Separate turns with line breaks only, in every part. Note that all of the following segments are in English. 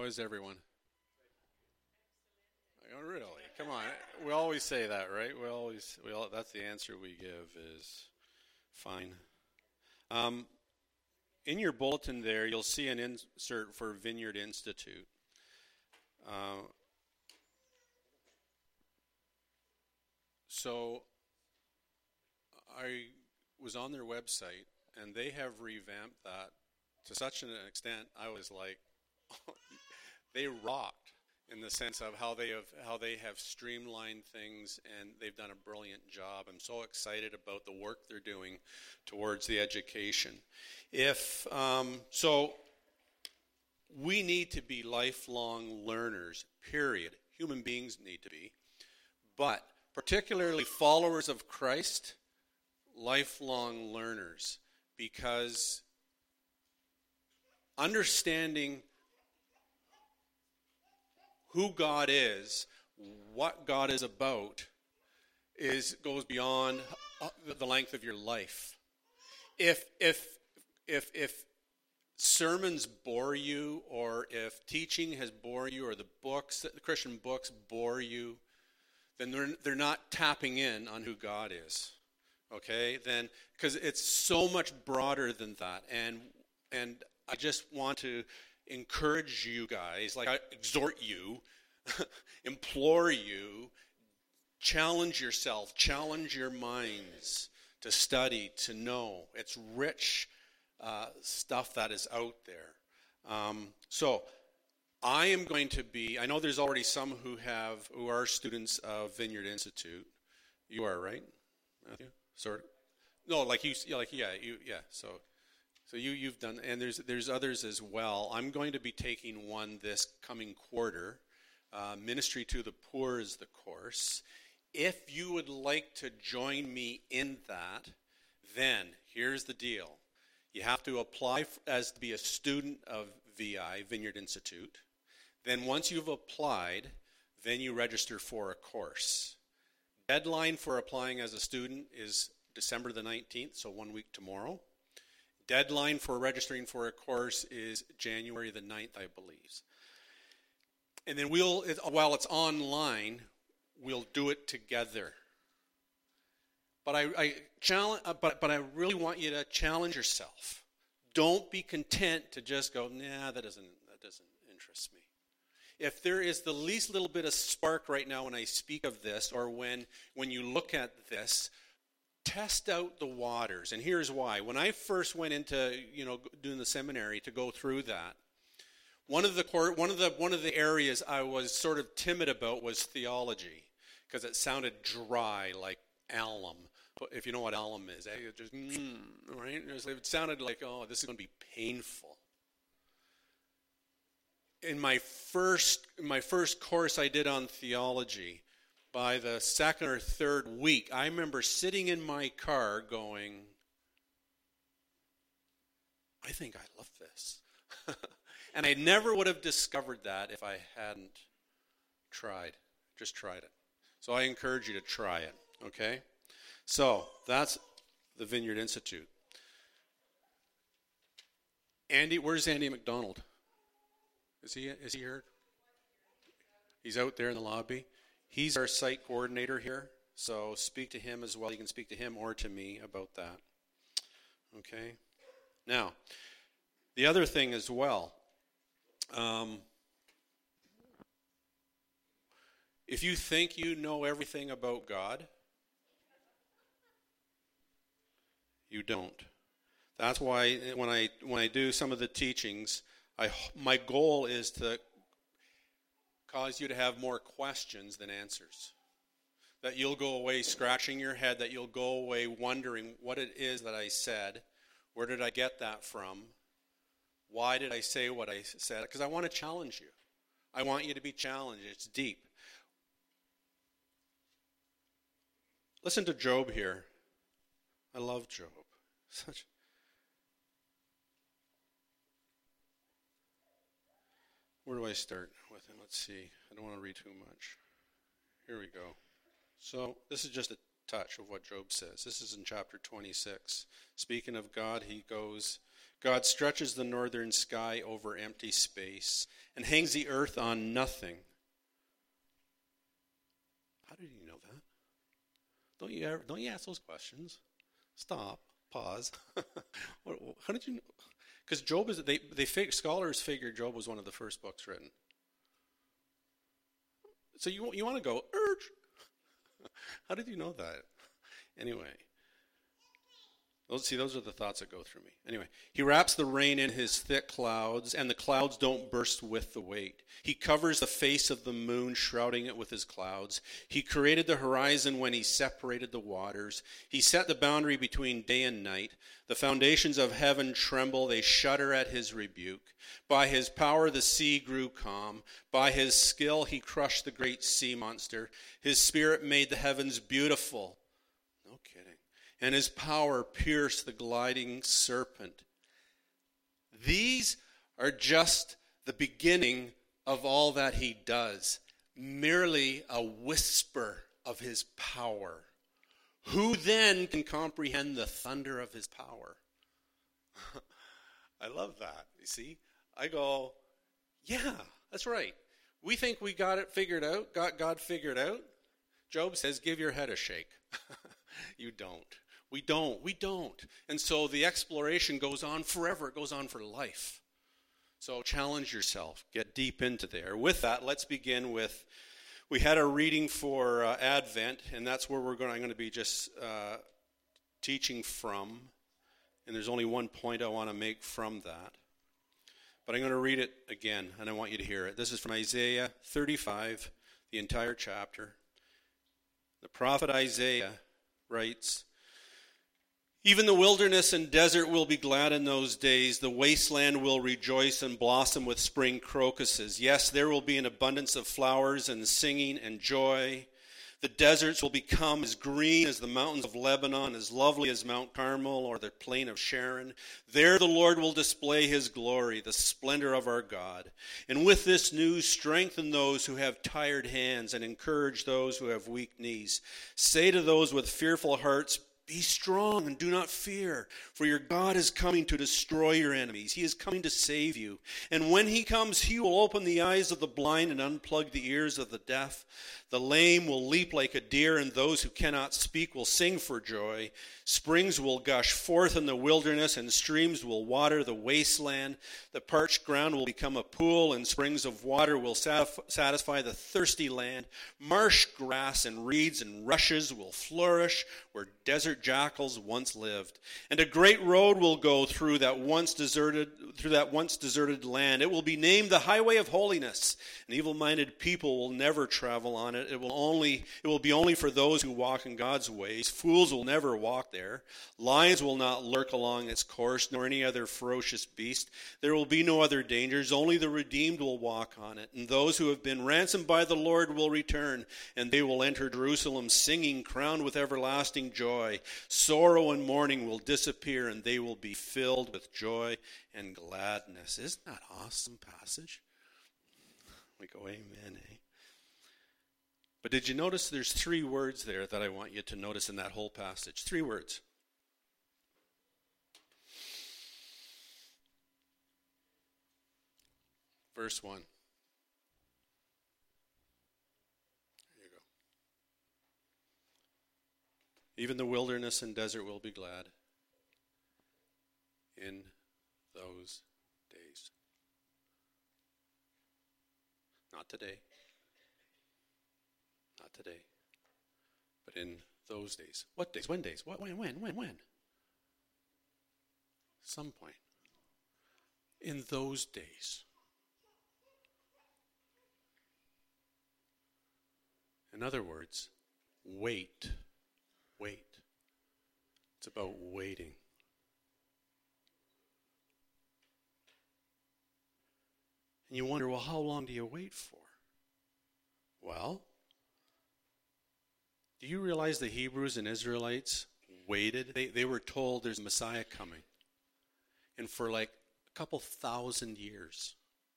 How is everyone? Oh, really? Come on. We always say that, right? That's the answer we give is fine. Um, in your bulletin there, you'll see an insert for Vineyard Institute. Uh, so I was on their website, and they have revamped that to such an extent. I was like, they rocked in the sense of how they have streamlined things, and they've done a brilliant job. I'm so excited about the work they're doing towards the education. So we need to be lifelong learners, period. Human beings need to be. But particularly followers of Christ, lifelong learners, because understanding who God is, what God is about, goes beyond the length of your life. If sermons bore you, or if teaching has bored you, or the Christian books bore you, then they're not tapping in on who God is. Okay? Then, because it's so much broader than that, and I just want to encourage you guys, like I exhort you, implore you, challenge yourself, challenge your minds to study, to know. It's rich stuff that is out there. So I am going to be, I know there's already some who are students of Vineyard Institute. You are, right, Matthew? Sort of? No, So you've done, and there's others as well. I'm going to be taking one this coming quarter. Ministry to the Poor is the course. If you would like to join me in that, then here's the deal. You have to apply to be a student of VI, Vineyard Institute. Then once you've applied, then you register for a course. Deadline for applying as a student is December the 19th, so 1 week tomorrow. Deadline for registering for a course is January the 9th, I believe. And then while it's online, we'll do it together. But I really want you to challenge yourself. Don't be content to just go, nah, that doesn't interest me. If there is the least little bit of spark right now when I speak of this, or when you look at this, test out the waters. And here's why. When I first went into doing the seminary to go through that, one of the areas I was sort of timid about was theology, because it sounded dry, like alum. If you know what alum is, it just right? It sounded like, oh, this is going to be painful. In my first course I did on theology, by the second or third week, I remember sitting in my car going, I think I love this. And I never would have discovered that if I hadn't just tried it. So I encourage you to try it, okay? So that's the Vineyard Institute. Where's Andy McDonald? Is he here? He's out there in the lobby. He's our site coordinator here, so speak to him as well. You can speak to him or to me about that. Okay? Now, the other thing as well, if you think you know everything about God, you don't. That's why when I do some of the teachings, my goal is to cause you to have more questions than answers. That you'll go away scratching your head, that you'll go away wondering what it is that I said, where did I get that from, why did I say what I said, because I want to challenge you. I want you to be challenged. It's deep. Listen to Job here. I love Job. Where do I start with him? Let's see. I don't want to read too much. Here we go. So this is just a touch of what Job says. This is in chapter 26. Speaking of God, he goes, God stretches the northern sky over empty space and hangs the earth on nothing. How did you know that? Don't you ask those questions? Stop. Pause. How did you know? Because Job is scholars figure Job was one of the first books written. So you want to go, urge. How did you know that? Anyway. Those are the thoughts that go through me. Anyway, he wraps the rain in his thick clouds, and the clouds don't burst with the weight. He covers the face of the moon, shrouding it with his clouds. He created the horizon when he separated the waters. He set the boundary between day and night. The foundations of heaven tremble. They shudder at his rebuke. By his power the sea grew calm. By his skill he crushed the great sea monster. His spirit made the heavens beautiful. No kidding. And his power pierced the gliding serpent. These are just the beginning of all that he does, merely a whisper of his power. Who then can comprehend the thunder of his power? I love that. You see, I go, yeah, that's right. We think we got it figured out, got God figured out. Job says, give your head a shake. You don't. We don't. And so the exploration goes on forever. It goes on for life. So challenge yourself. Get deep into there. With that, let's begin with, we had a reading for Advent, and that's where I'm going to be just teaching from. And there's only one point I want to make from that. But I'm going to read it again, and I want you to hear it. This is from Isaiah 35, the entire chapter. The prophet Isaiah writes, even the wilderness and desert will be glad in those days. The wasteland will rejoice and blossom with spring crocuses. Yes, there will be an abundance of flowers and singing and joy. The deserts will become as green as the mountains of Lebanon, as lovely as Mount Carmel or the plain of Sharon. There the Lord will display his glory, the splendor of our God. And with this news, strengthen those who have tired hands and encourage those who have weak knees. Say to those with fearful hearts, be strong and do not fear, for your God is coming to destroy your enemies. He is coming to save you. And when he comes, he will open the eyes of the blind and unplug the ears of the deaf. The lame will leap like a deer, and those who cannot speak will sing for joy. Springs will gush forth in the wilderness, and streams will water the wasteland. The parched ground will become a pool, and springs of water will satisfy the thirsty land. Marsh grass and reeds and rushes will flourish where desert jackals once lived. And a great road will go through that once deserted land. It will be named the Highway of Holiness. And evil-minded people will never travel on it. It will be only for those who walk in God's ways. Fools will never walk there. Lions will not lurk along its course, nor any other ferocious beast. There will be no other dangers. Only the redeemed will walk on it. And those who have been ransomed by the Lord will return, and they will enter Jerusalem singing, crowned with everlasting joy. Sorrow and mourning will disappear, and they will be filled with joy and gladness. Isn't that an awesome passage? We go, amen, eh? But did you notice there's 3 words there that I want you to notice in that whole passage? 3 words. Verse 1. There you go. Even the wilderness and desert will be glad in those days. Not today. Not today. But in those days. What days? When days? What? When? Some point. In those days. In other words, wait. It's about waiting. And you wonder, well, how long do you wait for? Well, do you realize the Hebrews and Israelites waited? They were told there's a Messiah coming. And for like a couple thousand years,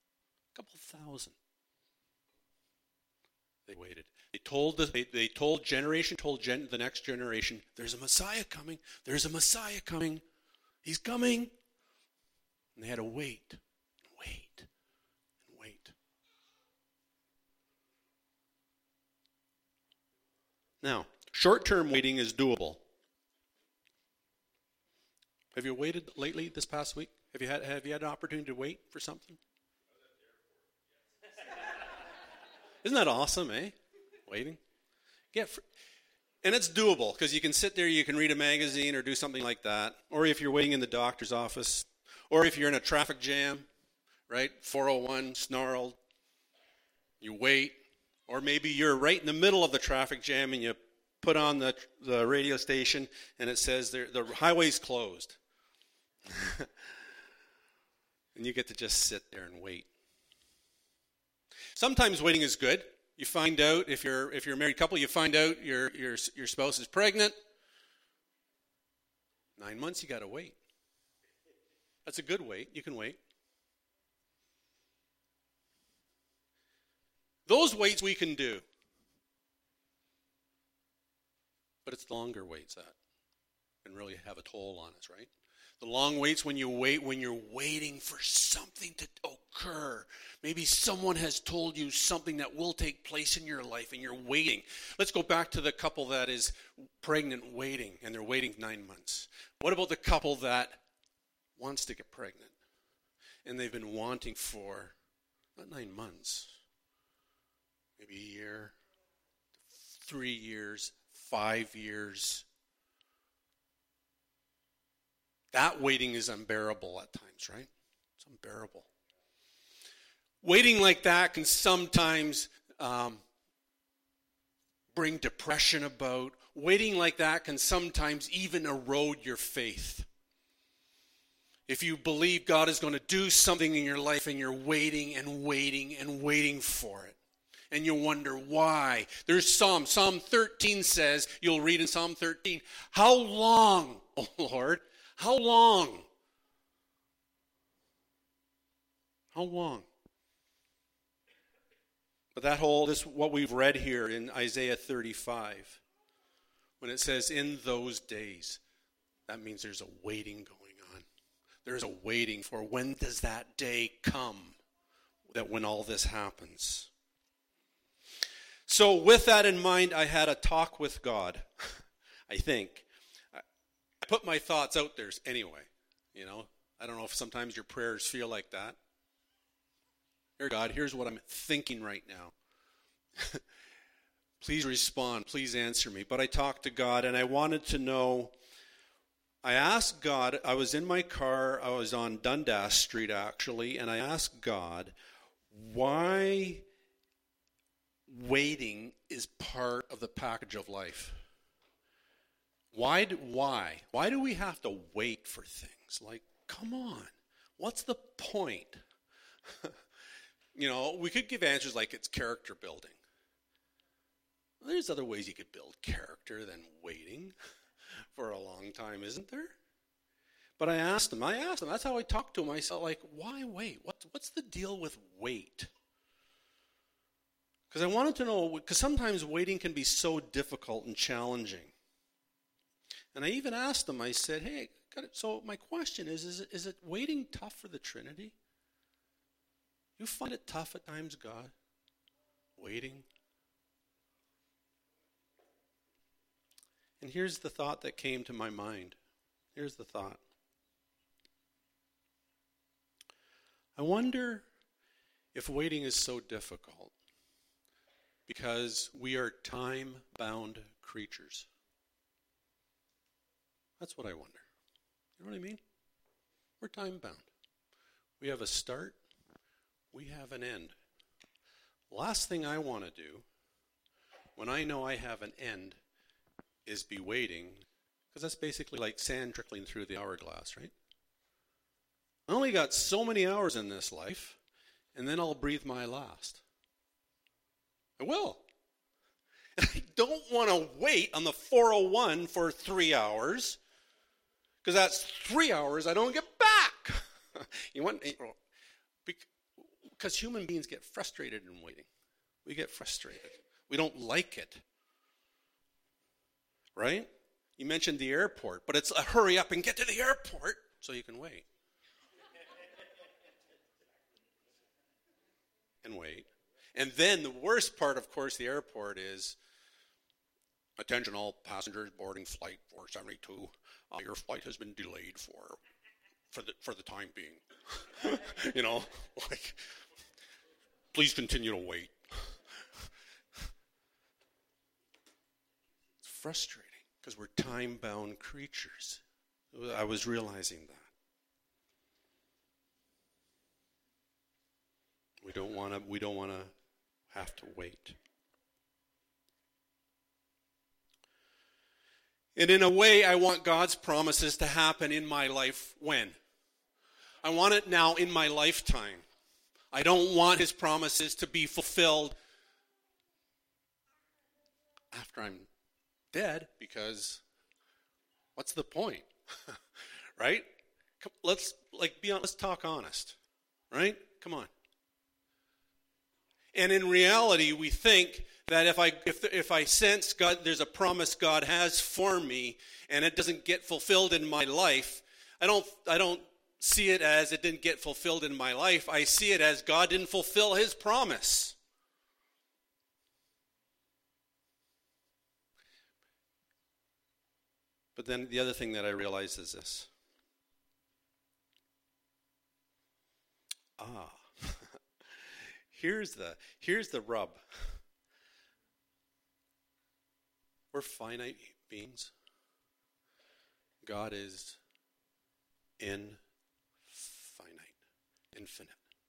they waited. They told the next generation, there's a Messiah coming. He's coming. And they had to wait, and wait, and wait. Now, short-term waiting is doable. Have you waited lately this past week? Have you had an opportunity to wait for something? Isn't that awesome, eh? Waiting. And it's doable because you can sit there, you can read a magazine or do something like that. Or if you're waiting in the doctor's office, or if you're in a traffic jam, right? 401, snarled, you wait. Or maybe you're right in the middle of the traffic jam and you put on the radio station and it says the highway's closed. And you get to just sit there and wait. Sometimes waiting is good. You find out, if you're a married couple, you find out your spouse is pregnant. 9 months, you got to wait. That's a good wait. You can wait. Those waits we can do. But it's the longer waits that can really have a toll on us, right? The long waits when you're waiting for something to occur. Maybe someone has told you something that will take place in your life and you're waiting. Let's go back to the couple that is pregnant waiting, and they're waiting 9 months. What about the couple that wants to get pregnant and they've been wanting for not 9 months, maybe a year, 3 years, 5 years? That waiting is unbearable at times, right? It's unbearable. Waiting like that can sometimes bring depression about. Waiting like that can sometimes even erode your faith. If you believe God is going to do something in your life and you're waiting and waiting and waiting for it, and you wonder why. There's Psalm 13 says, you'll read in Psalm 13, how long, O Lord? How long? How long? But what we've read here in Isaiah 35, when it says in those days, that means there's a waiting going on. There's a waiting for when does that day come that when all this happens. So with that in mind, I had a talk with God, I think. I put my thoughts out there anyway, I don't know if sometimes your prayers feel like that. Dear God, here's what I'm thinking right now. Please respond. Please answer me. But I talked to God, and I wanted to know. I asked God, I was in my car. I was on Dundas Street, actually, and I asked God why waiting is part of the package of life. Why do we have to wait for things? Like, come on. What's the point? We could give answers like it's character building. Well, there's other ways you could build character than waiting for a long time, isn't there? But I asked him, that's how I talked to him. I said, like, why wait? What's the deal with wait? Because I wanted to know, because sometimes waiting can be so difficult and challenging. And I even asked him, I said, hey, so my question is it waiting tough for the Trinity? You find it tough at times, God? Waiting? And here's the thought that came to my mind. Here's the thought. I wonder if waiting is so difficult because we are time-bound creatures. That's what I wonder. You know what I mean? We're time-bound. We have a start. We have an end. Last thing I want to do when I know I have an end is be waiting, because that's basically like sand trickling through the hourglass, right? I only got so many hours in this life, and then I'll breathe my last. I will. And I don't want to wait on the 401 for 3 hours, because that's 3 hours I don't get back. Because human beings get frustrated in waiting. We get frustrated. We don't like it. Right? You mentioned the airport, but it's a hurry up and get to the airport so you can wait. and wait. And then the worst part, of course, the airport is, attention all passengers boarding flight 472. Your flight has been delayed for the time being. You know, like, please continue to wait. It's frustrating because we're time-bound creatures. I was realizing that. We don't want to have to wait. And in a way, I want God's promises to happen in my life when? I want it now in my lifetime. I don't want his promises to be fulfilled after I'm dead, because what's the point? Right? Let's talk honest. Right? Come on. And in reality, we think that if I sense God, there's a promise God has for me, and it doesn't get fulfilled in my life, I don't see it as it didn't get fulfilled in my life. I see it as God didn't fulfill his promise. But then the other thing that I realize is this. Here's the rub. We're finite beings. God is infinite, infinite.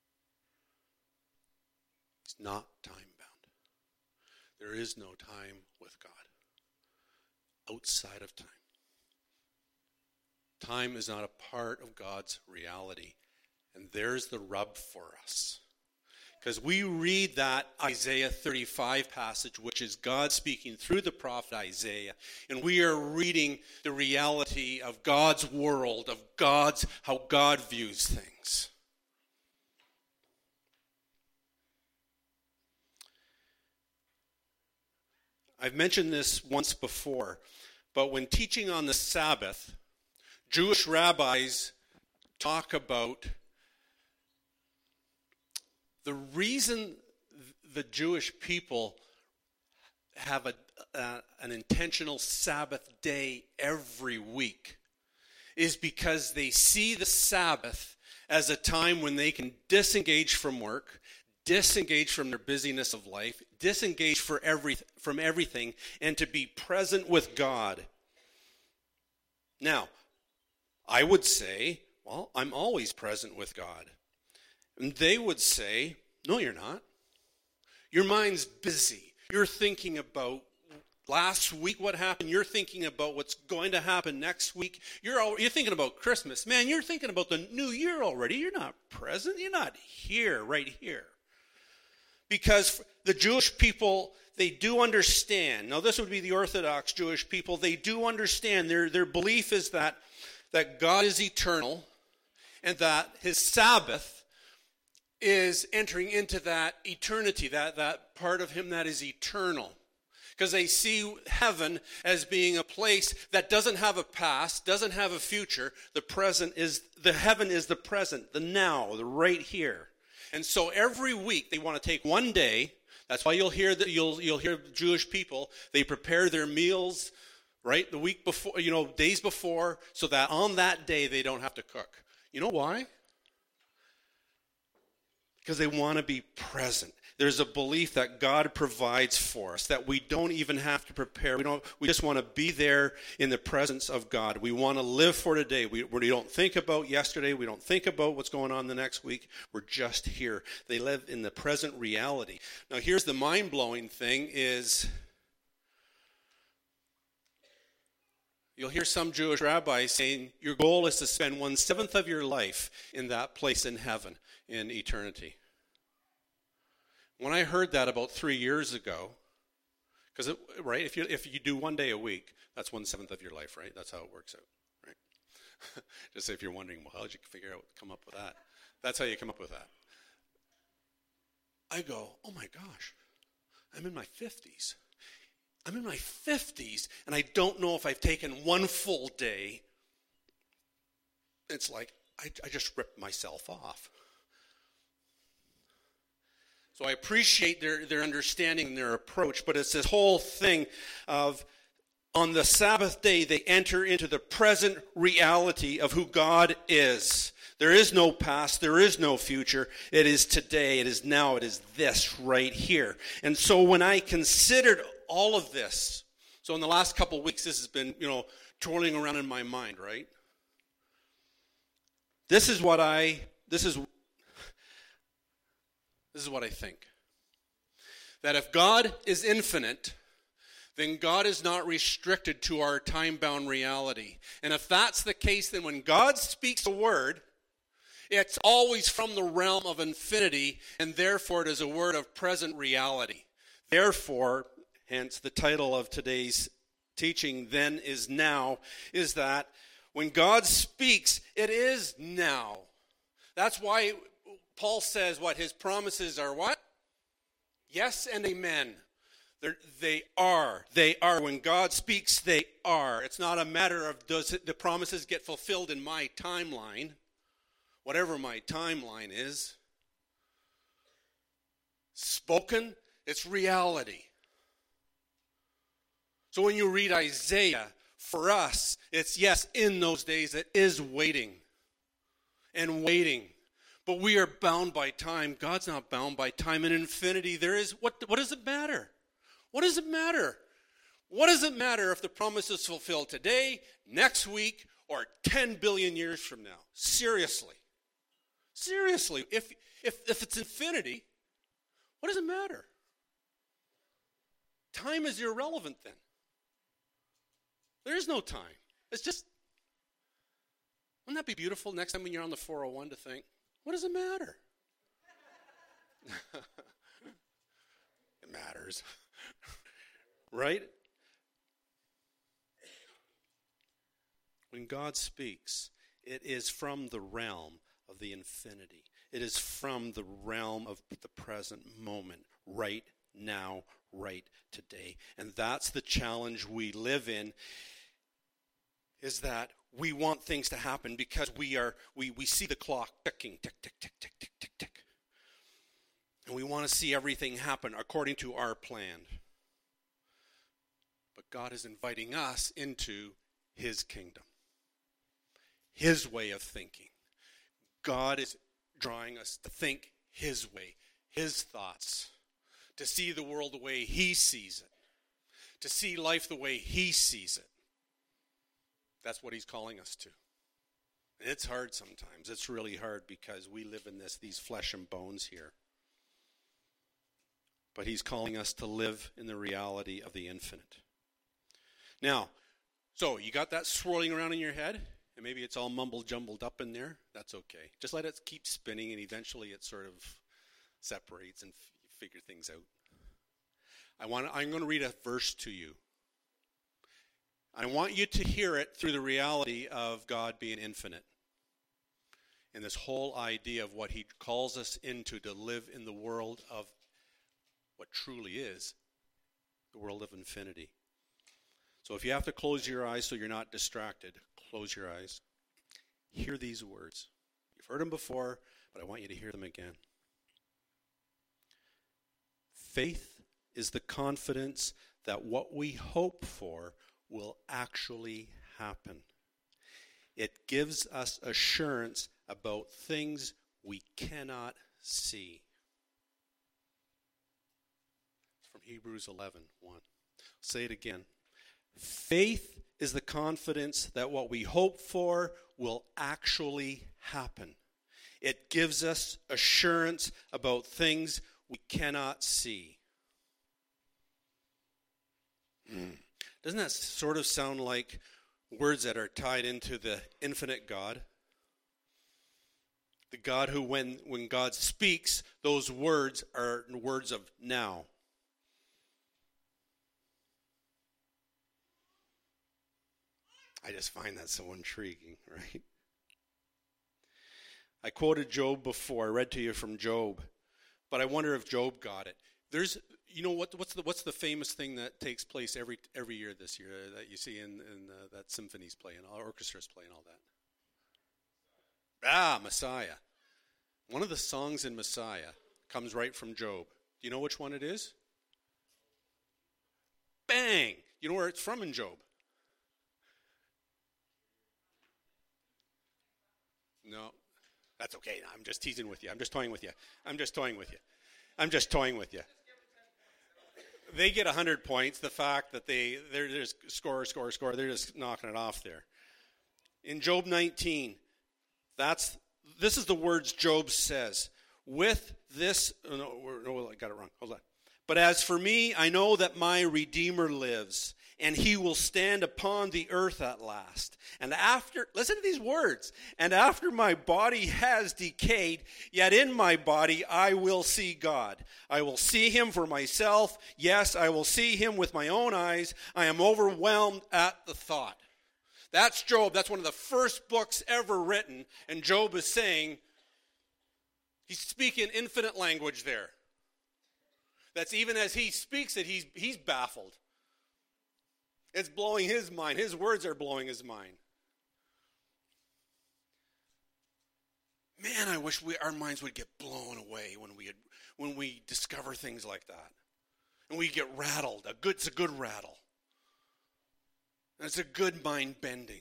He's not time-bound. There is no time with God outside of time. Time is not a part of God's reality. And there's the rub for us. Because we read that Isaiah 35 passage, which is God speaking through the prophet Isaiah, and we are reading the reality of God's world, of how God views things. I've mentioned this once before, but when teaching on the Sabbath, Jewish rabbis talk about the reason the Jewish people have an intentional Sabbath day every week is because they see the Sabbath as a time when they can disengage from work, disengage from their busyness of life, disengage from everything, and to be present with God. Now, I would say, well, I'm always present with God. And they would say, no, you're not. Your mind's busy. You're thinking about last week, what happened. You're thinking about what's going to happen next week. You're thinking about Christmas. Man, you're thinking about the new year already. You're not present. You're not here, right here. Because the Jewish people, they do understand. Now, this would be the Orthodox Jewish people. They do understand. Their belief is that God is eternal and that his Sabbath is entering into that eternity, that part of him that is eternal. Because they see heaven as being a place that doesn't have a past, doesn't have a future. The heaven is the present, the now, the right here. And so every week they want to take one day. That's why you'll hear Jewish people, they prepare their meals, right, the week before, days before, so that on that day they don't have to cook. You know why? Because they want to be present. There's a belief that God provides for us, that we don't even have to prepare. We just want to be there in the presence of God. We want to live for today. We don't think about yesterday. We don't think about what's going on the next week. We're just here. They live in the present reality. Now, here's the mind-blowing thing is, you'll hear some Jewish rabbis saying, your goal is to spend 1/7 of your life in that place in heaven, in eternity. When I heard that about 3 years ago, because right, if you do 1 day a week, that's 1/7 of your life, right? That's how it works out, right? Just if you're wondering, well, how did you come up with that? That's how you come up with that. I go, oh my gosh, I'm in my 50s. I'm in my 50s, and I don't know if I've taken one full day. It's like I just ripped myself off. So I appreciate their understanding and their approach, but it's this whole thing of on the Sabbath day, they enter into the present reality of who God is. There is no past. There is no future. It is today. It is now. It is this right here. And so when I considered all of this, so in the last couple of weeks, this has been, twirling around in my mind, right? This is what I think. That if God is infinite, then God is not restricted to our time-bound reality. And if that's the case, then when God speaks a word, it's always from the realm of infinity, and therefore it is a word of present reality. Therefore, hence the title of today's teaching, Then is Now, is that when God speaks, it is now. That's why Paul says what? His promises are what? Yes and amen. They are. They are. When God speaks, they are. It's not a matter of does the promises get fulfilled in my timeline, whatever my timeline is. Spoken, it's reality. So when you read Isaiah, for us, it's yes, in those days, it is waiting and waiting. But we are bound by time. God's not bound by time. In infinity, there is, what does it matter? What does it matter? What does it matter if the promise is fulfilled today, next week, or 10 billion years from now? Seriously. Seriously. If it's infinity, what does it matter? Time is irrelevant then. There is no time. It's just, wouldn't that be beautiful next time when you're on the 401 to think, what does it matter? It matters. Right? When God speaks, it is from the realm of the infinity. It is from the realm of the present moment, right now, right today. And that's the challenge we live in, is that we want things to happen because we see the clock ticking, tick, tick, tick, tick, tick, tick, tick. And we want to see everything happen according to our plan. But God is inviting us into his kingdom, his way of thinking. God is drawing us to think his way, his thoughts, to see the world the way he sees it, to see life the way he sees it. That's what he's calling us to. And it's hard sometimes. It's really hard because we live in these flesh and bones here. But he's calling us to live in the reality of the infinite. Now, so you got that swirling around in your head? And maybe it's all mumble-jumbled up in there. That's okay. Just let it keep spinning, and eventually it sort of separates and figure things out. I'm going to read a verse to you. I want you to hear it through the reality of God being infinite. And this whole idea of what he calls us into to live in the world of what truly is the world of infinity. So if you have to close your eyes so you're not distracted, close your eyes. Hear these words. You've heard them before, but I want you to hear them again. Faith is the confidence that what we hope for will actually happen. It gives us assurance about things we cannot see. It's from Hebrews 11:1. Say it again. Faith is the confidence that what we hope for will actually happen. It gives us assurance about things we cannot see. Doesn't that sort of sound like words that are tied into the infinite God? The God who, when God speaks, those words are words of now. I just find that so intriguing, right? I quoted Job before. I read to you from Job, but I wonder if Job got it. There's, what's the famous thing that takes place every year this year that you see in that symphonies play and orchestras play and all that? Messiah. One of the songs in Messiah comes right from Job. Do you know which one it is? Bang! You know where it's from in Job? No. That's okay. I'm just teasing with you. I'm just toying with you. They get 100 points. The fact that they're just score, they're just knocking it off there. In Job 19, this is the words Job says. With this, no, I got it wrong. Hold on. But as for me, I know that my Redeemer lives, and he will stand upon the earth at last. And listen to these words, and after my body has decayed, yet in my body I will see God. I will see him for myself. Yes, I will see him with my own eyes. I am overwhelmed at the thought. That's Job. That's one of the first books ever written, and Job is saying, he's speaking infinite language there. That's even as he speaks it, he's baffled. It's blowing his mind. His words are blowing his mind. Man, I wish our minds would get blown away when we discover things like that. And we get rattled. It's a good rattle. And it's a good mind bending.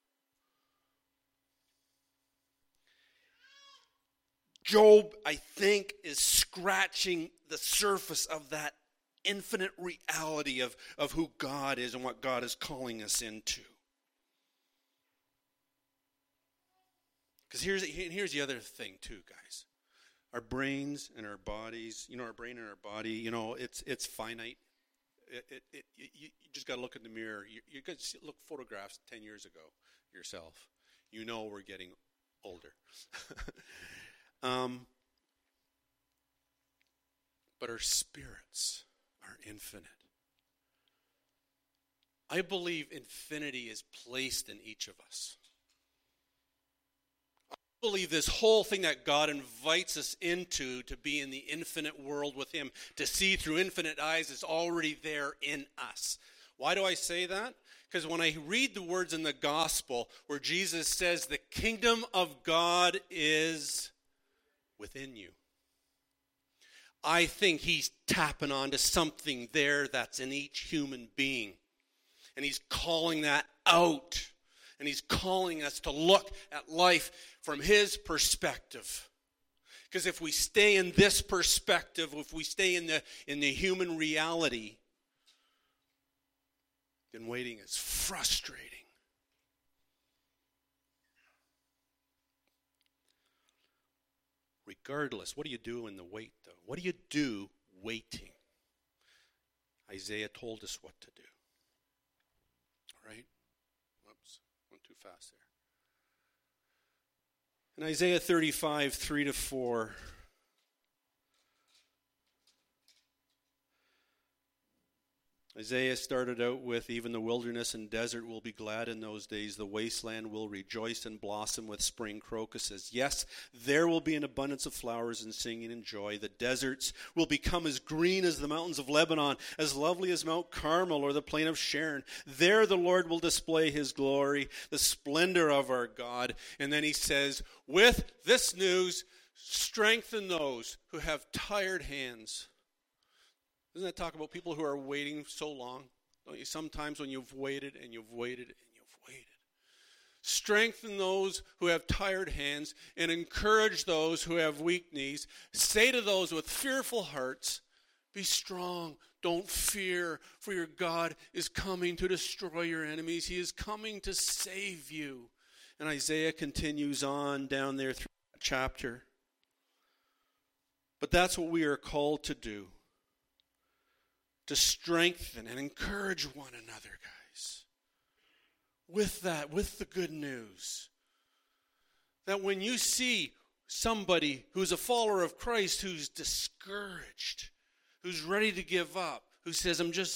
Job, I think, is scratching the surface of that infinite reality of who God is and what God is calling us into. Because here's the other thing too, guys. Our brains and our bodies, our brain and our body, it's finite. You just got to look in the mirror. You got to look photographs 10 years ago yourself. We're getting older. But our spirits are infinite. I believe infinity is placed in each of us. I believe this whole thing that God invites us into, to be in the infinite world with him, to see through infinite eyes, is already there in us. Why do I say that? Because when I read the words in the gospel where Jesus says the kingdom of God is within you, I think he's tapping onto something there that's in each human being. And he's calling that out. And he's calling us to look at life from his perspective. Because if we stay in this perspective, if we stay in the human reality, then waiting is frustrating. Regardless, what do you do in the wait, though? What do you do waiting? Isaiah told us what to do. All right? Whoops, went too fast there. In Isaiah 35, 3-4, Isaiah started out with, even the wilderness and desert will be glad in those days. The wasteland will rejoice and blossom with spring crocuses. Yes, there will be an abundance of flowers and singing and joy. The deserts will become as green as the mountains of Lebanon, as lovely as Mount Carmel or the plain of Sharon. There the Lord will display his glory, the splendor of our God. And then he says, with this news, strengthen those who have tired hands. Doesn't that talk about people who are waiting so long? Don't you? Sometimes when you've waited and you've waited and you've waited. Strengthen those who have tired hands and encourage those who have weak knees. Say to those with fearful hearts, be strong, don't fear, for your God is coming to destroy your enemies. He is coming to save you. And Isaiah continues on down there through that chapter. But that's what we are called to do. To strengthen and encourage one another, guys. With that, with the good news. That when you see somebody who's a follower of Christ who's discouraged, who's ready to give up, who says,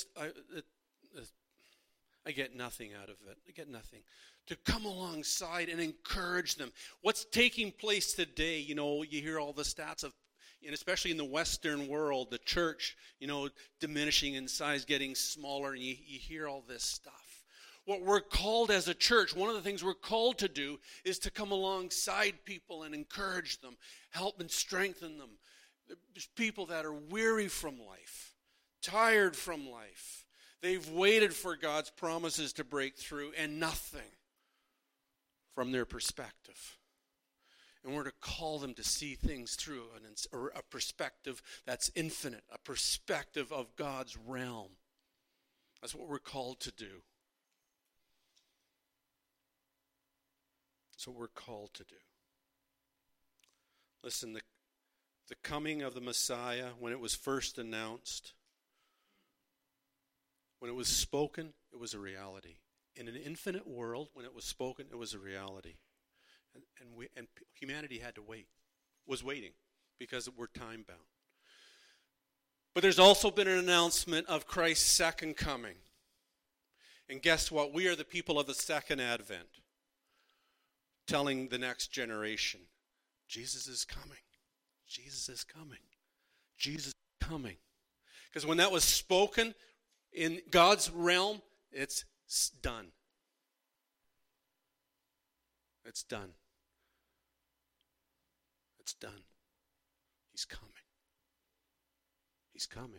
I get nothing out of it. I get nothing. To come alongside and encourage them. What's taking place today, you hear all the stats of, and especially in the Western world, the church, diminishing in size, getting smaller, and you hear all this stuff. What we're called as a church, one of the things we're called to do is to come alongside people and encourage them, help and strengthen them, There's people that are weary from life, tired from life. They've waited for God's promises to break through and nothing from their perspective. And we're to call them to see things through a perspective that's infinite, a perspective of God's realm. That's what we're called to do. That's what we're called to do. Listen, the coming of the Messiah, when it was first announced, when it was spoken, it was a reality. In an infinite world, when it was spoken, it was a reality. And humanity had to wait, was waiting, because we're time bound. But there's also been an announcement of Christ's second coming. And guess what? We are the people of the second advent, telling the next generation, Jesus is coming. Jesus is coming. Jesus is coming. Because when that was spoken in God's realm, it's done. It's done. It's done. He's coming. He's coming.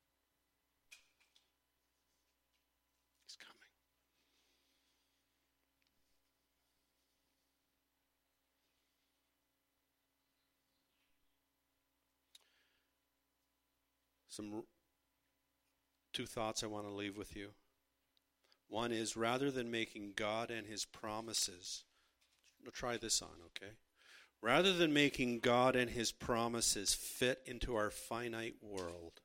He's coming. Two thoughts I want to leave with you. One is, rather than making God and his promises, try this on, okay? Rather than making God and his promises fit into our finite world,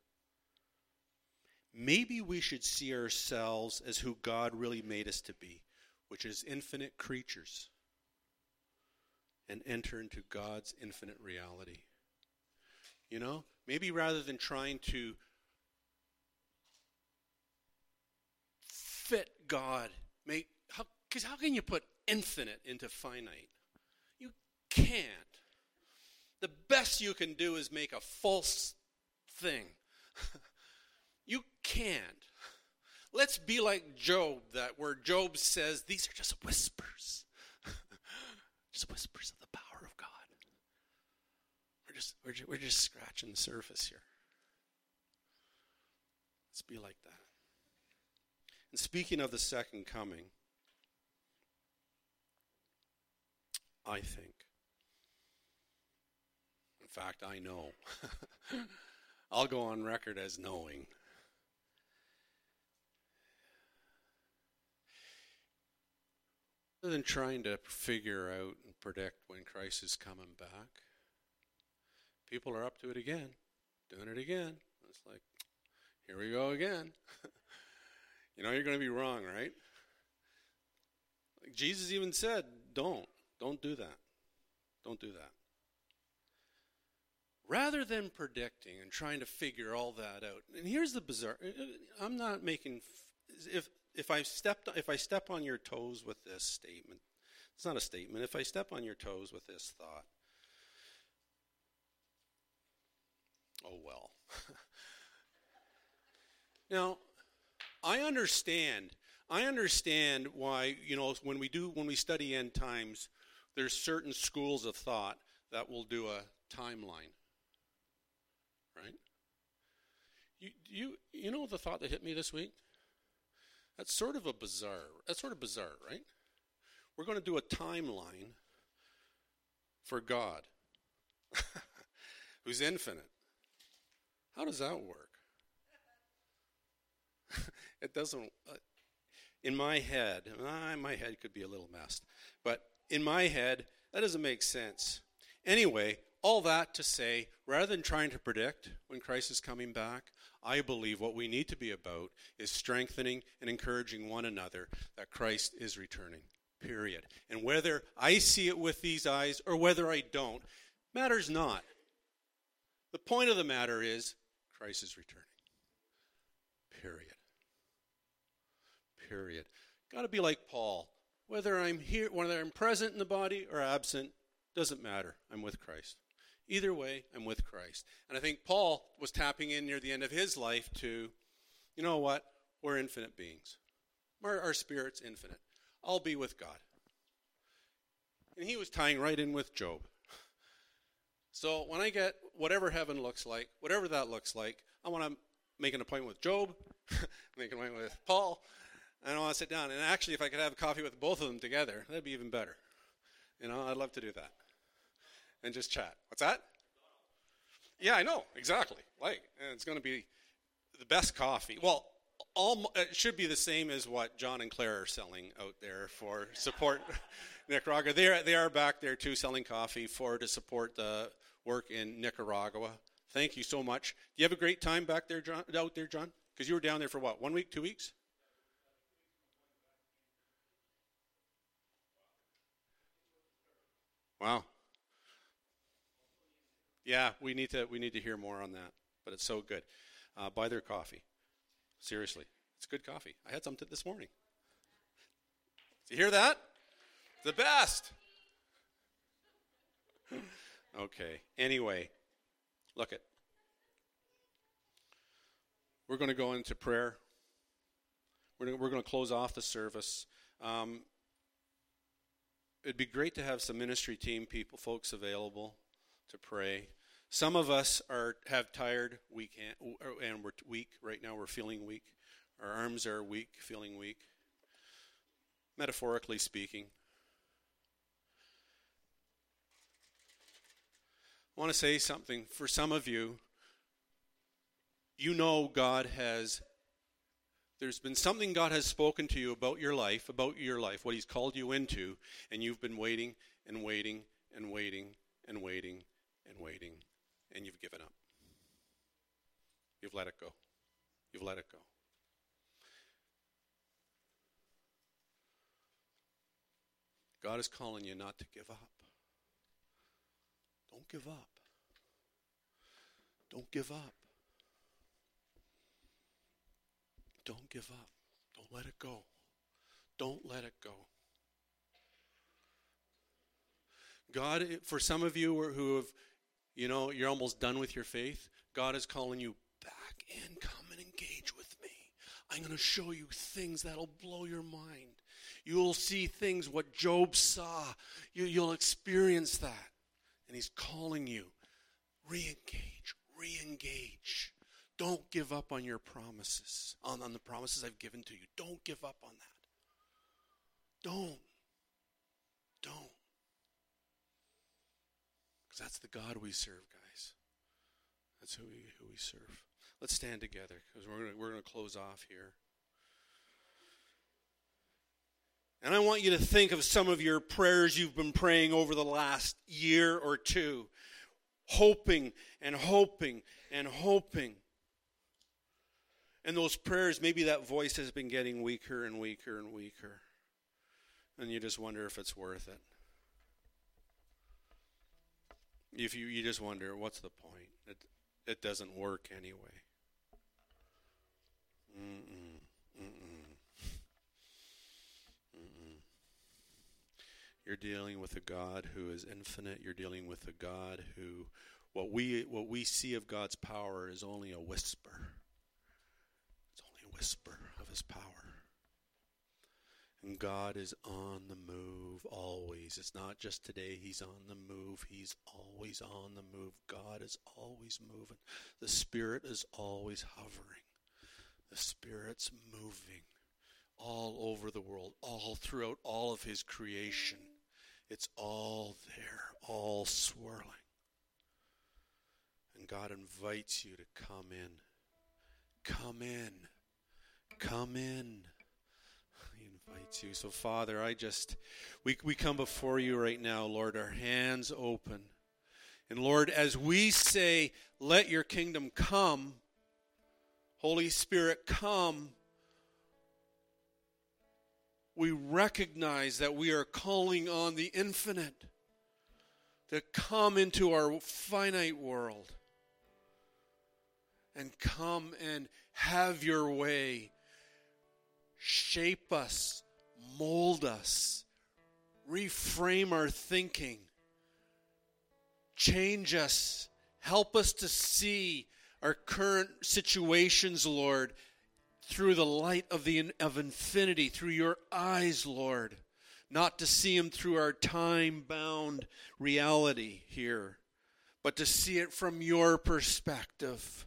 maybe we should see ourselves as who God really made us to be, which is infinite creatures, and enter into God's infinite reality. You know, maybe rather than trying to fit God, because how can you put infinite into finite? You can't. The best you can do is make a false thing. You can't. Let's be like Job, where Job says these are just whispers. Just whispers of the power of God. We're just scratching the surface here. Let's be like that. And speaking of the second coming, I think, in fact, I know, I'll go on record as knowing, rather than trying to figure out and predict when Christ is coming back, people are up to it again, doing it again. It's like, here we go again. You know you're going to be wrong, right? Like Jesus even said, don't do that. Don't do that. Rather than predicting and trying to figure all that out. And here's the bizarre, I'm not making, if I step on your toes with this statement, it's not a statement, if I step on your toes with this thought, oh well. Now, I understand why, when we study end times, there's certain schools of thought that will do a timeline. Right? You know the thought that hit me this week? That's sort of bizarre, right? We're going to do a timeline for God, who's infinite. How does that work? It doesn't, in my head could be a little messed, but in my head, that doesn't make sense. Anyway, all that to say, rather than trying to predict when Christ is coming back, I believe what we need to be about is strengthening and encouraging one another that Christ is returning, period. And whether I see it with these eyes or whether I don't, matters not. The point of the matter is, Christ is returning, period. Period. Got to be like Paul. Whether I'm present in the body or absent, doesn't matter. I'm with Christ. Either way, I'm with Christ. And I think Paul was tapping in near the end of his life to, you know what? We're infinite beings. Our spirit's infinite. I'll be with God. And he was tying right in with Job. So when I get whatever heaven looks like, whatever that looks like, I want to make an appointment with Job, make an appointment with Paul, and I want to sit down. And actually, if I could have coffee with both of them together, that'd be even better. I'd love to do that. And just chat. What's that? Yeah, I know. Exactly. And it's going to be the best coffee. Well, it should be the same as what John and Claire are selling out there for support Nicaragua. They are back there too, selling coffee to support the work in Nicaragua. Thank you so much. Do you have a great time back there, John? Out there, John? Because you were down there for what? 1 week, 2 weeks? Wow. Yeah, we need to hear more on that. But it's so good. Buy their coffee. Seriously, it's good coffee. I had some this morning. Do you hear that? The best. Okay. Anyway, look it. We're going to go into prayer. We're going to close off the service. It'd be great to have some ministry team folks available to pray. Some of us have tired, and we're weak right now. We're feeling weak. Our arms are weak, feeling weak. Metaphorically speaking. I want to say something. For some of you, there's been something God has spoken to you about your life, what He's called you into, and you've been waiting and waiting and waiting and waiting and waiting, and you've given up. You've let it go. You've let it go. God is calling you not to give up. Don't give up. Don't give up. Don't give up. Don't let it go. Don't let it go. God, for some of you who have, you're almost done with your faith, God is calling you back in. Come and engage with me. I'm going to show you things that'll blow your mind. You'll see things what Job saw. You'll experience that. And He's calling you. Re-engage. Re-engage. Don't give up on your promises, on the promises I've given to you. Don't give up on that. Don't. Because that's the God we serve, guys. That's who we serve. Let's stand together because we're going to close off here. And I want you to think of some of your prayers you've been praying over the last year or two, hoping and hoping and hoping. And those prayers, maybe that voice has been getting weaker and weaker and weaker. And you just wonder if it's worth it. If you just wonder, what's the point? It doesn't work anyway. You're dealing with a God who is infinite. You're dealing with a God who, what we see of God's power is only a whisper. It's only a whisper of His power. And God is on the move always. It's not just today He's on the move. He's always on the move. God is always moving. The Spirit is always hovering. The Spirit's moving all over the world, all throughout all of His creation. It's all there, all swirling. And God invites you to come in. Come in. Come in. He invites you. So, Father, we come before you right now, Lord, our hands open. And, Lord, as we say, let your kingdom come, Holy Spirit, come, we recognize that we are calling on the infinite to come into our finite world and come and have your way. Shape us, mold us, reframe our thinking, change us, help us to see our current situations, Lord, through the light of infinity, through your eyes, Lord, not to see them through our time-bound reality here, but to see it from your perspective.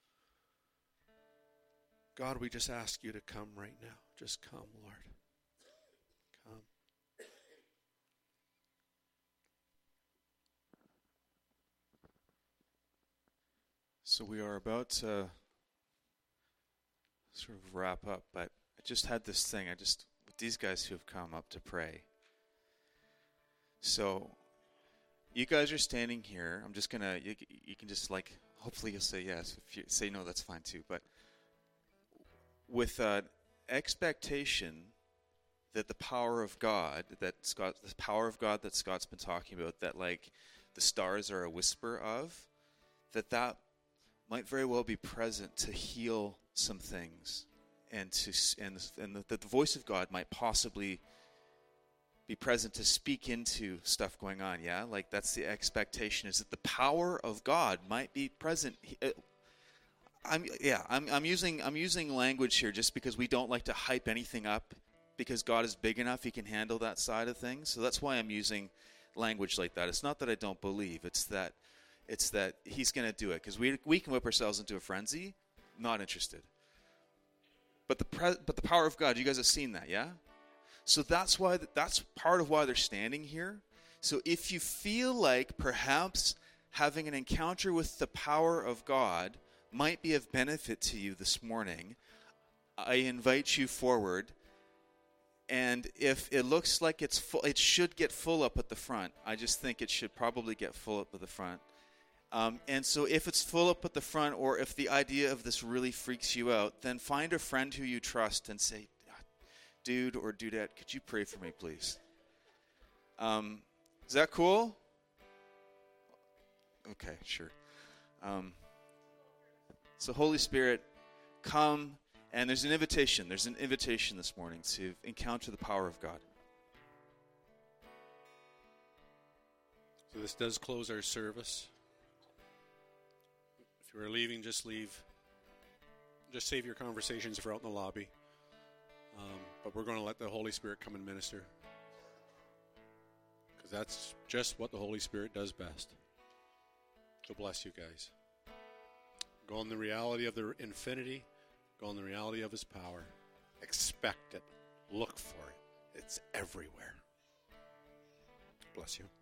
God, we just ask you to come right now. Just come, Lord. Come.
So we are about to sort of wrap up, but I just had this thing. With these guys who have come up to pray. So you guys are standing here. I'm just going to, you can just hopefully you'll say yes. If you say no, that's fine too. But with an expectation that the power of God that Scott's been talking about, that the stars are a whisper of, that might very well be present to heal some things, and that the voice of God might possibly be present to speak into stuff going on. Yeah, that's the expectation, is that the power of God might be present. I'm using language here just because we don't like to hype anything up, because God is big enough; He can handle that side of things. So that's why I'm using language like that. It's not that I don't believe; it's that He's going to do it, because we can whip ourselves into a frenzy. Not interested. But the power of God, you guys have seen that, yeah? So that's part of why they're standing here. So if you feel like perhaps having an encounter with the power of God might be of benefit to you this morning, I invite you forward. And if it looks like it's full, it should get full up at the front. I just think it should probably get full up at the front. And so if it's full up at the front, or if the idea of this really freaks you out, then find a friend who you trust and say, dude or dudette, could you pray for me, please? Is that cool? Okay, sure. So Holy Spirit, come, and there's an invitation. There's an invitation this morning to encounter the power of God.
So this does close our service. If you are leaving, just leave. Just save your conversations for out in the lobby. But we're going to let the Holy Spirit come and minister, because that's just what the Holy Spirit does best. So bless you guys. Go in the reality of the infinity. Go in the reality of His power. Expect it. Look for it. It's everywhere. Bless you.